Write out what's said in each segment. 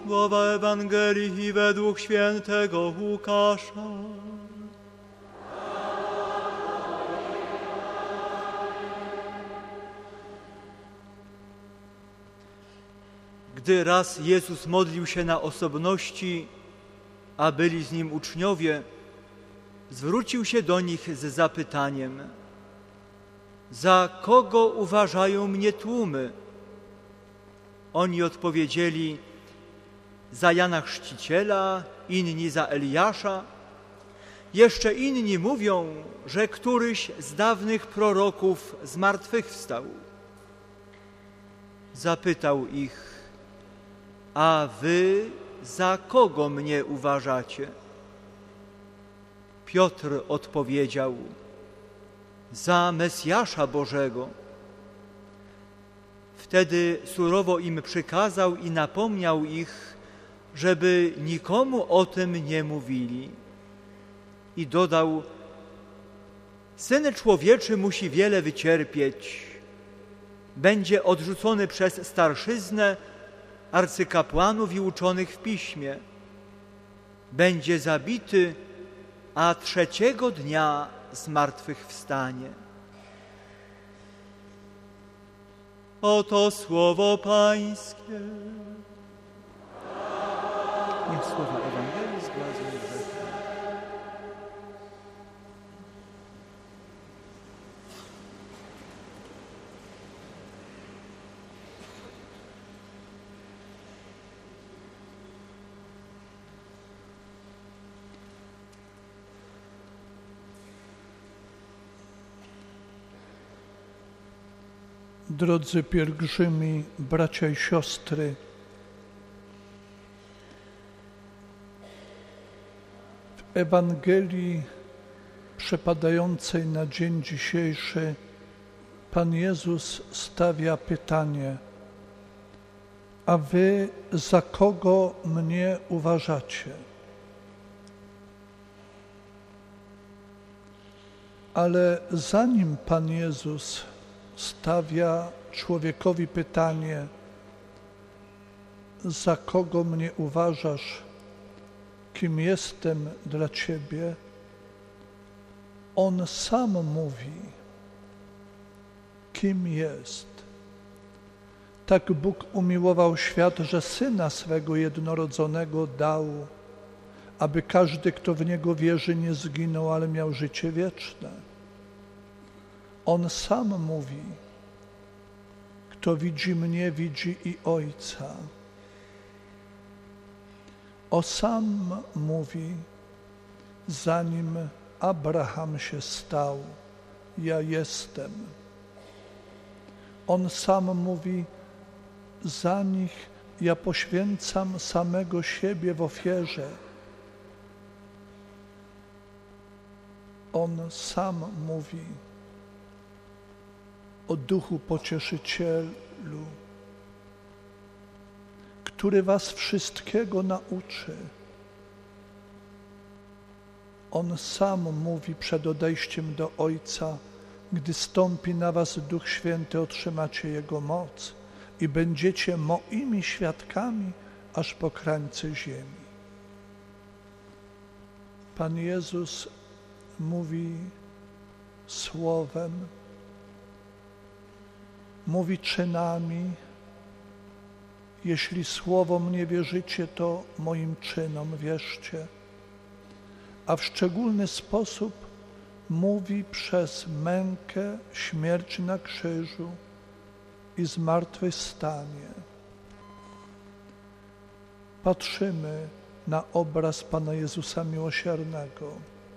Słowa Ewangelii według świętego Łukasza. Gdy raz Jezus modlił się na osobności, a byli z Nim uczniowie, zwrócił się do nich z zapytaniem: za kogo uważają mnie tłumy? Oni odpowiedzieli: za Jana Chrzciciela, inni za Eliasza. Jeszcze inni mówią, że któryś z dawnych proroków zmartwychwstał. Zapytał ich: a wy za kogo mnie uważacie? Piotr odpowiedział: za Mesjasza Bożego. Wtedy surowo im przykazał i napomniał ich, żeby nikomu o tym nie mówili. I dodał: Syn Człowieczy musi wiele wycierpieć. Będzie odrzucony przez starszyznę, arcykapłanów i uczonych w piśmie. Będzie zabity, a trzeciego dnia zmartwychwstanie. Oto słowo Pańskie. Niech słowa Ewangelii zgładzą grzechy. Drodzy pielgrzymi, bracia i siostry, w Ewangelii przypadającej na dzień dzisiejszy Pan Jezus stawia pytanie: a wy za kogo mnie uważacie? Ale zanim Pan Jezus stawia człowiekowi pytanie: za kogo mnie uważasz, kim jestem dla Ciebie, On sam mówi, kim jest. Tak Bóg umiłował świat, że Syna swego jednorodzonego dał, aby każdy, kto w Niego wierzy, nie zginął, ale miał życie wieczne. On sam mówi: kto widzi mnie, widzi i Ojca. On sam mówi: zanim Abraham się stał, ja jestem. On sam mówi: za nich ja poświęcam samego siebie w ofierze. On sam mówi o Duchu Pocieszycielu, który was wszystkiego nauczy. On sam mówi przed odejściem do Ojca: gdy stąpi na was Duch Święty, otrzymacie Jego moc i będziecie moimi świadkami aż po krańce ziemi. Pan Jezus mówi słowem, mówi czynami. Jeśli słowom nie wierzycie, to moim czynom wierzcie. A w szczególny sposób mówi przez mękę, śmierć na krzyżu i zmartwychwstanie. Patrzymy na obraz Pana Jezusa Miłosiernego.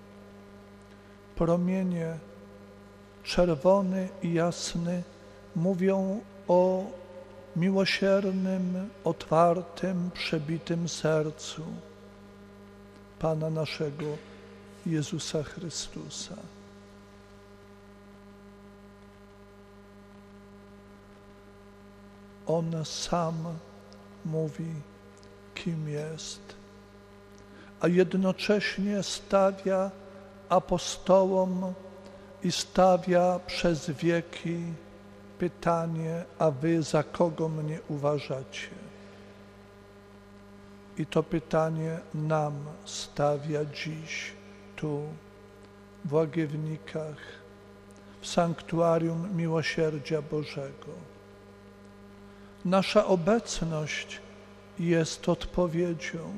Promienie czerwony i jasny mówią o miłosiernym, otwartym, przebitym sercu Pana naszego Jezusa Chrystusa. On sam mówi, kim jest, a jednocześnie stawia apostołom i stawia przez wieki pytanie: a wy za kogo mnie uważacie? I to pytanie nam stawia dziś tu, w Łagiewnikach, w sanktuarium miłosierdzia Bożego. Nasza obecność jest odpowiedzią.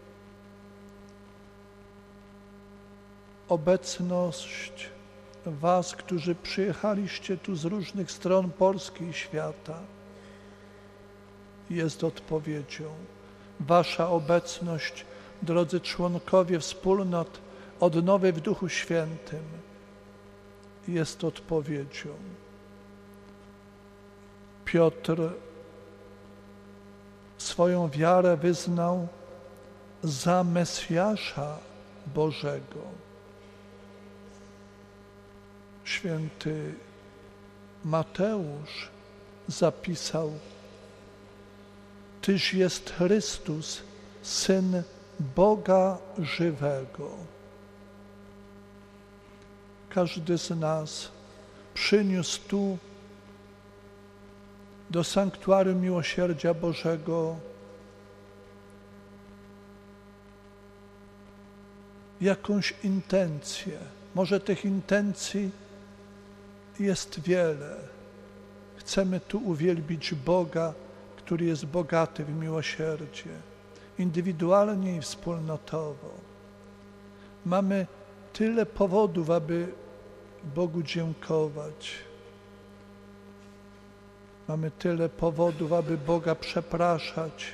Obecność was, którzy przyjechaliście tu z różnych stron Polski i świata, jest odpowiedzią. Wasza obecność, drodzy członkowie wspólnot Odnowy w Duchu Świętym, jest odpowiedzią. Piotr swoją wiarę wyznał za Mesjasza Bożego. Święty Mateusz zapisał: Tyś jest Chrystus, Syn Boga żywego. Każdy z nas przyniósł tu do sanktuarium miłosierdzia Bożego jakąś intencję. Może tych intencji jest wiele. Chcemy tu uwielbić Boga, który jest bogaty w miłosierdzie, indywidualnie i wspólnotowo. Mamy tyle powodów, aby Bogu dziękować. Mamy tyle powodów, aby Boga przepraszać,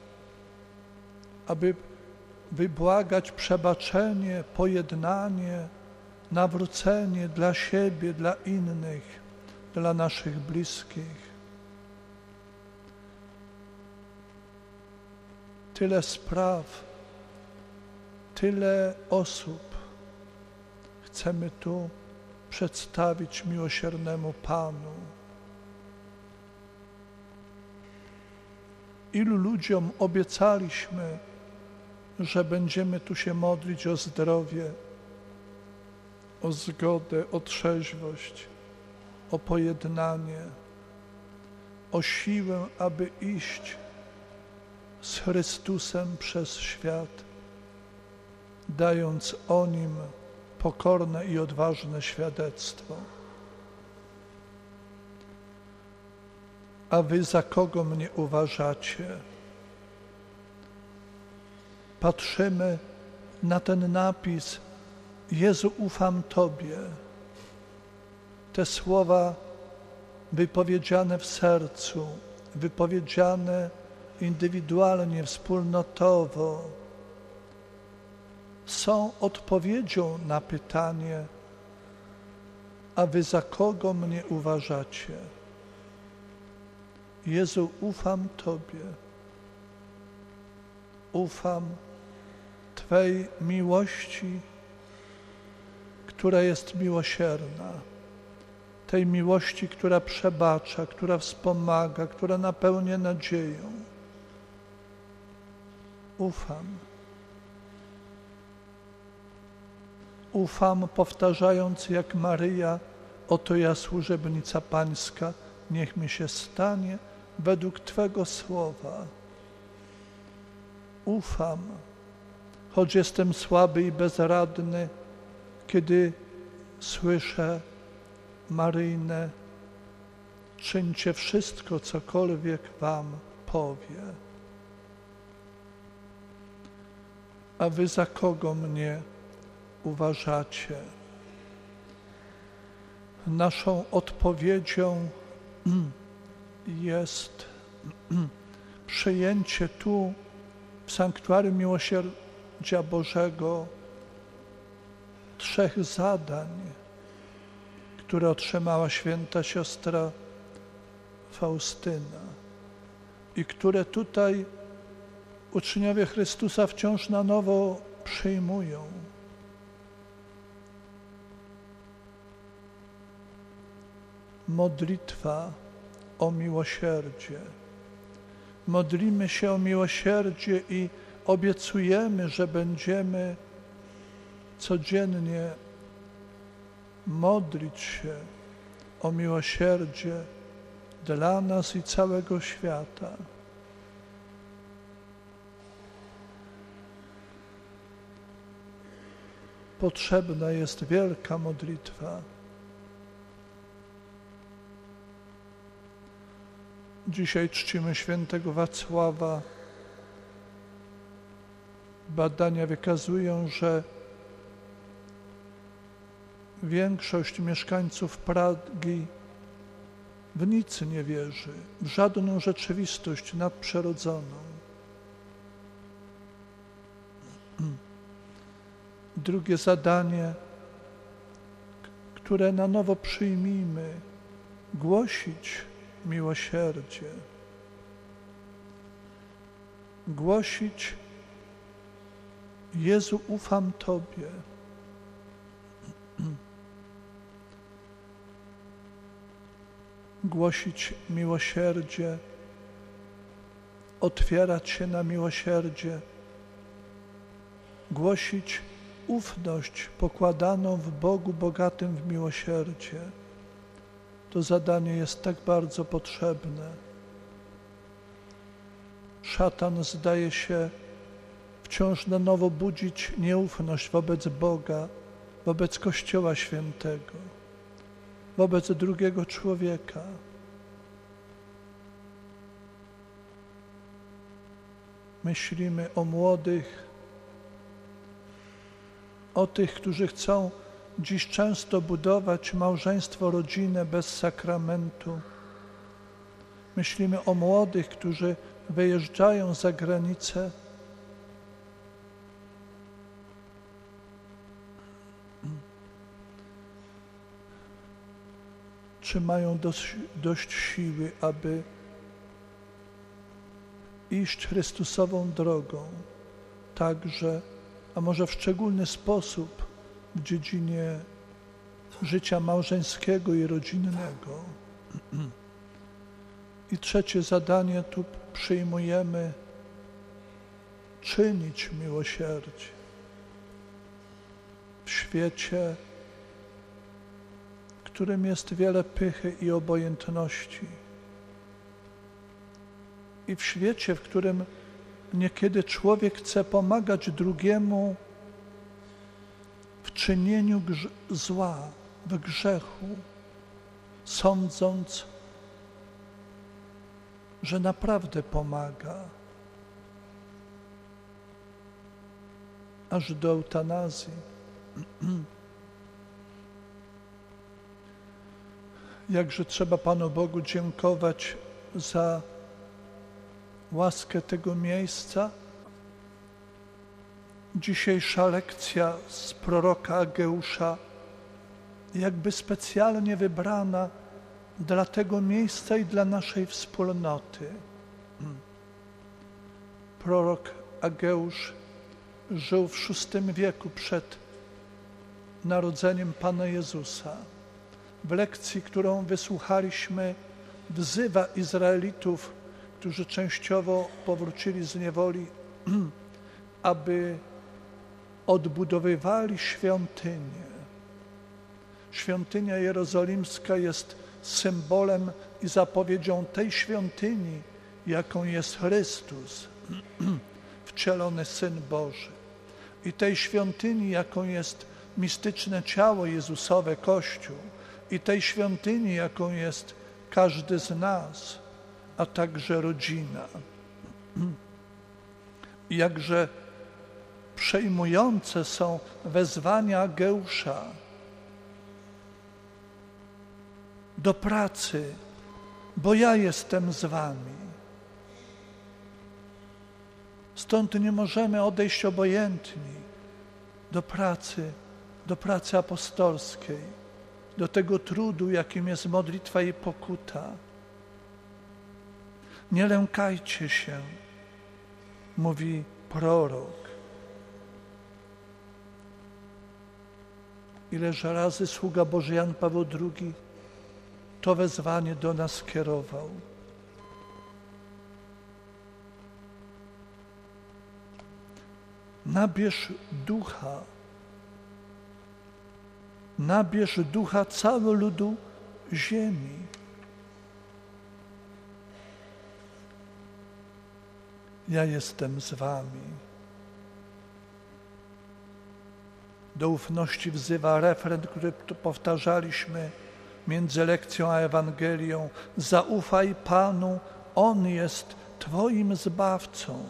aby wybłagać przebaczenie, pojednanie, nawrócenie dla siebie, dla innych, dla naszych bliskich. Tyle spraw, tyle osób chcemy tu przedstawić miłosiernemu Panu. Ilu ludziom obiecaliśmy, że będziemy tu się modlić o zdrowie, o zgodę, o trzeźwość, o pojednanie, o siłę, aby iść z Chrystusem przez świat, dając o Nim pokorne i odważne świadectwo. A wy za kogo mnie uważacie? Patrzymy na ten napis: Jezu, ufam Tobie. Te słowa wypowiedziane w sercu, wypowiedziane indywidualnie, wspólnotowo, są odpowiedzią na pytanie: a wy za kogo mnie uważacie? Jezu, ufam Tobie. Ufam Twej miłości, która jest miłosierna. Tej miłości, która przebacza, która wspomaga, która napełnia nadzieją. Ufam. Ufam, powtarzając jak Maryja: oto ja, służebnica Pańska, niech mi się stanie według Twego słowa. Ufam, choć jestem słaby i bezradny, kiedy słyszę Maryjne: czyńcie wszystko, cokolwiek Wam powie. A wy za kogo mnie uważacie? Naszą odpowiedzią jest przyjęcie tu w sanktuarium miłosierdzia Bożego 3 zadań, które otrzymała święta siostra Faustyna i które tutaj uczniowie Chrystusa wciąż na nowo przyjmują. Modlitwa o miłosierdzie. Modlimy się o miłosierdzie i obiecujemy, że będziemy codziennie modlić się o miłosierdzie dla nas i całego świata. potrzebna jest wielka modlitwa. Dzisiaj czcimy świętego Wacława. Badania wykazują, że większość mieszkańców Pragi w nic nie wierzy, w żadną rzeczywistość nadprzyrodzoną. Drugie zadanie, które na nowo przyjmijmy, głosić miłosierdzie. Głosić: Jezu, ufam Tobie. Głosić miłosierdzie, otwierać się na miłosierdzie, głosić ufność pokładaną w Bogu bogatym w miłosierdzie. To zadanie jest tak bardzo potrzebne. Szatan zdaje się wciąż na nowo budzić nieufność wobec Boga, wobec Kościoła Świętego, wobec drugiego człowieka. Myślimy o młodych, o tych, którzy chcą dziś często budować małżeństwo, rodzinę bez sakramentu. Myślimy o młodych, którzy wyjeżdżają za granicę. Czy mają dość siły, aby iść Chrystusową drogą, także, a może w szczególny sposób w dziedzinie życia małżeńskiego i rodzinnego. I trzecie zadanie tu przyjmujemy: czynić miłosierdzie. W świecie, w którym jest wiele pychy i obojętności, i w świecie, w którym niekiedy człowiek chce pomagać drugiemu w czynieniu zła, w grzechu, sądząc, że naprawdę pomaga, aż do eutanazji. Jakże trzeba Panu Bogu dziękować za łaskę tego miejsca. Dzisiejsza lekcja z proroka Ageusza, jakby specjalnie wybrana dla tego miejsca i dla naszej wspólnoty. Prorok Ageusz żył w VI wieku przed narodzeniem Pana Jezusa. W lekcji, którą wysłuchaliśmy, wzywa Izraelitów, którzy częściowo powrócili z niewoli, aby odbudowywali świątynię. Świątynia jerozolimska jest symbolem i zapowiedzią tej świątyni, jaką jest Chrystus, wcielony Syn Boży. I tej świątyni, jaką jest mistyczne ciało Jezusowe, Kościół. I tej świątyni, jaką jest każdy z nas, a także rodzina. Jakże przejmujące są wezwania Ageusza do pracy, bo ja jestem z wami. Stąd nie możemy odejść obojętni do pracy apostolskiej, do tego trudu, jakim jest modlitwa i pokuta. Nie lękajcie się, mówi prorok. Ileż razy sługa Boży Jan Paweł II to wezwanie do nas skierował. Nabierz ducha cały ludu ziemi. Ja jestem z wami. Do ufności wzywa refren, który tu powtarzaliśmy między lekcją a Ewangelią. Zaufaj Panu, On jest Twoim Zbawcą.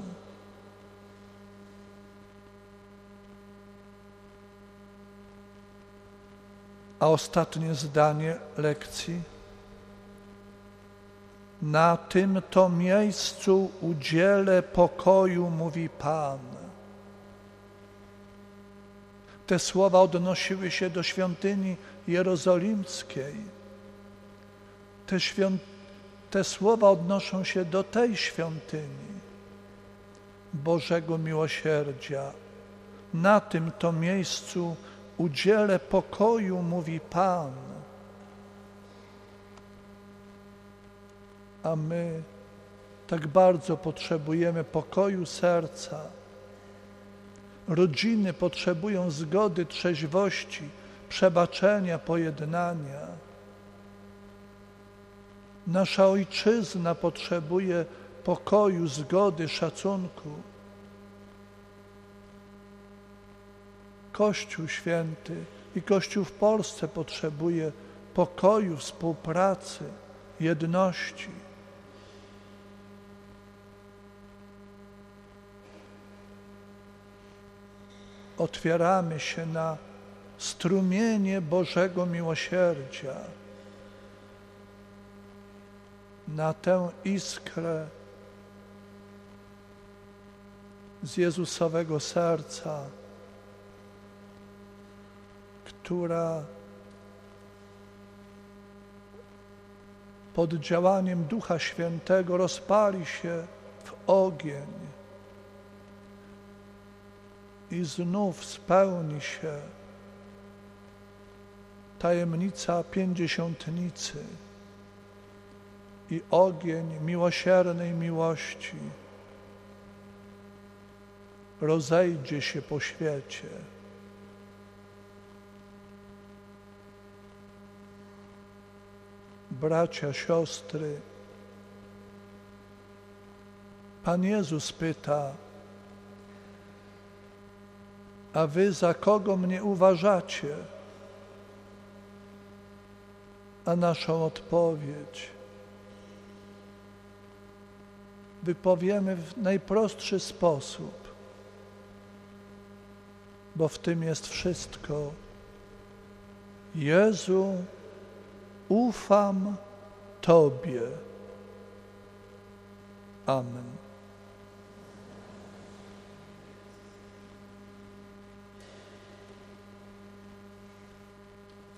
A ostatnie zdanie lekcji. Na tym to miejscu udzielę pokoju, mówi Pan. Te słowa odnosiły się do świątyni jerozolimskiej. Te słowa odnoszą się do tej świątyni Bożego Miłosierdzia. Na tym to miejscu udzielę pokoju, mówi Pan. A my tak bardzo potrzebujemy pokoju serca. Rodziny potrzebują zgody, trzeźwości, przebaczenia, pojednania. Nasza ojczyzna potrzebuje pokoju, zgody, szacunku. Kościół Święty i Kościół w Polsce potrzebuje pokoju, współpracy, jedności. Otwieramy się na strumienie Bożego Miłosierdzia, na tę iskrę z Jezusowego serca, która pod działaniem Ducha Świętego rozpali się w ogień i znów spełni się tajemnica Pięćdziesiątnicy i ogień miłosiernej miłości rozejdzie się po świecie. Bracia, siostry, Pan Jezus pyta: a wy za kogo mnie uważacie? A naszą odpowiedź wypowiemy w najprostszy sposób, bo w tym jest wszystko. Jezu, ufam Tobie. Amen.